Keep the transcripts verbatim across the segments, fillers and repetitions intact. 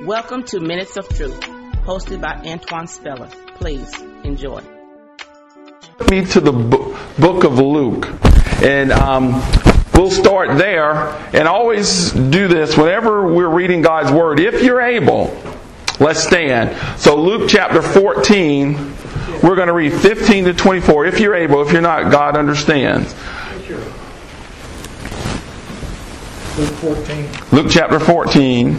Welcome to Minutes of Truth, hosted by Antoine Speller. Please enjoy. Me to the book of Luke, and um, we'll start there. And always do this whenever we're reading God's Word. If you're able, let's stand. So Luke chapter fourteen, we're going to read fifteen to twenty-four. If you're able, if you're not, God understands. Luke fourteen. Luke chapter fourteen.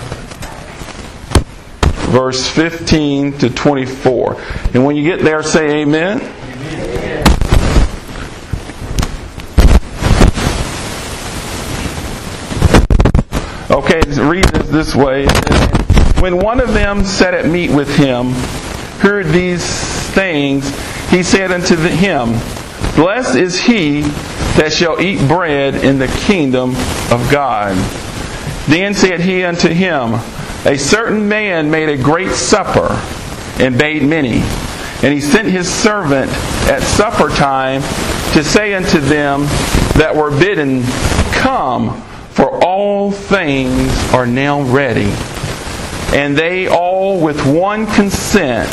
Verse fifteen to twenty-four. And when you get there, say amen. Amen. Okay, read this this way. When one of them sat at meat with him, heard these things, he said unto him, Blessed is he that shall eat bread in the kingdom of God. Then said he unto him, A certain man made a great supper, and bade many. And he sent his servant at supper time to say unto them that were bidden, Come, for all things are now ready. And they all with one consent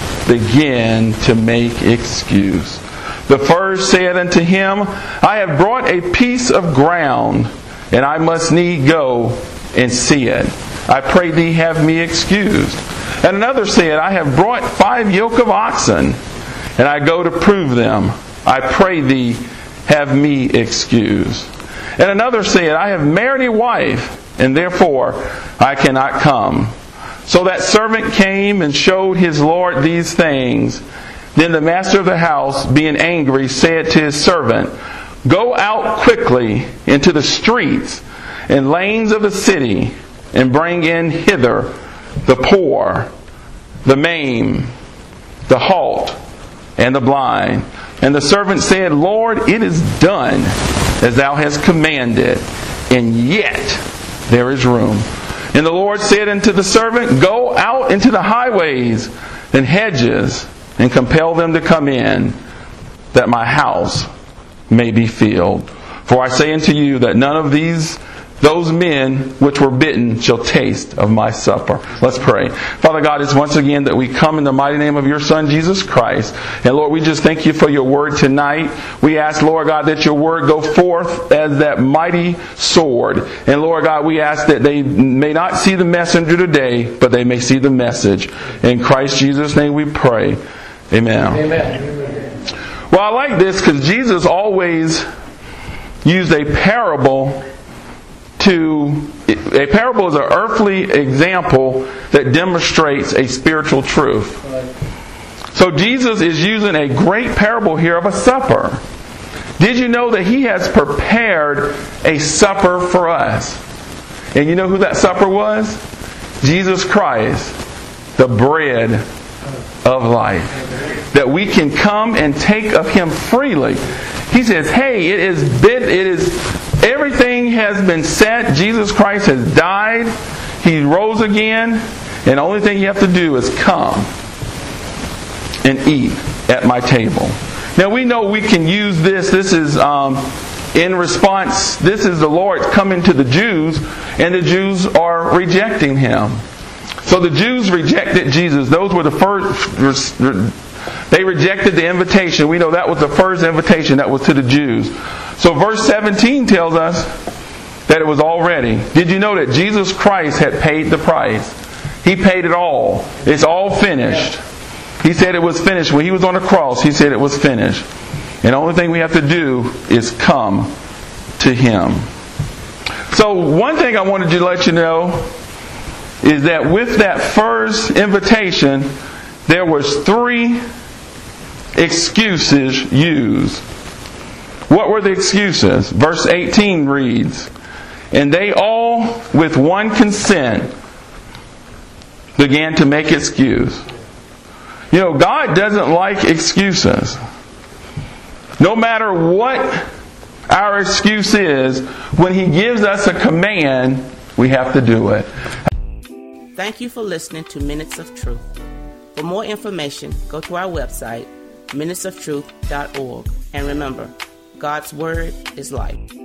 began to make excuse. The first said unto him, I have brought a piece of ground, and I must need go and see it. I pray thee have me excused. And another said, I have brought five yoke of oxen, and I go to prove them. I pray thee have me excused. And another said, I have married a wife, and therefore I cannot come. So that servant came and showed his Lord these things. Then the master of the house, being angry, said to his servant, Go out quickly into the streets and lanes of the city, and bring in hither the poor, the maimed, the halt, and the blind. And the servant said, Lord, it is done as thou hast commanded, and yet there is room. And the Lord said unto the servant, Go out into the highways and hedges, and compel them to come in, that my house may be filled. For I say unto you that none of these those men which were bitten shall taste of my supper. Let's pray. Father God, it's once again that we come in the mighty name of your Son, Jesus Christ. And Lord, we just thank you for your word tonight. We ask, Lord God, that your word go forth as that mighty sword. And Lord God, we ask that they may not see the messenger today, but they may see the message. In Christ Jesus' name we pray. Amen. Amen. Well, I like this because Jesus always used a parable to... A parable is an earthly example that demonstrates a spiritual truth. So Jesus is using a great parable here of a supper. Did you know that He has prepared a supper for us? And you know who that supper was? Jesus Christ, the bread of life. That we can come and take of Him freely. He says, hey, it is bid, it is everything has been set. Jesus Christ has died. He rose again. And the only thing you have to do is come and eat at my table. Now we know we can use this. This is um, in response. This is the Lord coming to the Jews, and the Jews are rejecting Him. So the Jews rejected Jesus. Those were the first. They rejected the invitation. We know that was the first invitation that was to the Jews. So verse seventeen tells us that it was all ready. Did you know that Jesus Christ had paid the price? He paid it all. It's all finished. He said it was finished. When He was on the cross, He said it was finished. And the only thing we have to do is come to Him. So one thing I wanted to let you know is that with that first invitation, there was three excuses used. What were the excuses? Verse eighteen reads, And they all with one consent began to make excuse. You know, God doesn't like excuses. No matter what our excuse is, when He gives us a command, we have to do it. Thank you for listening to Minutes of Truth. For more information, go to our website, minutes of truth dot org. And remember, God's Word is life.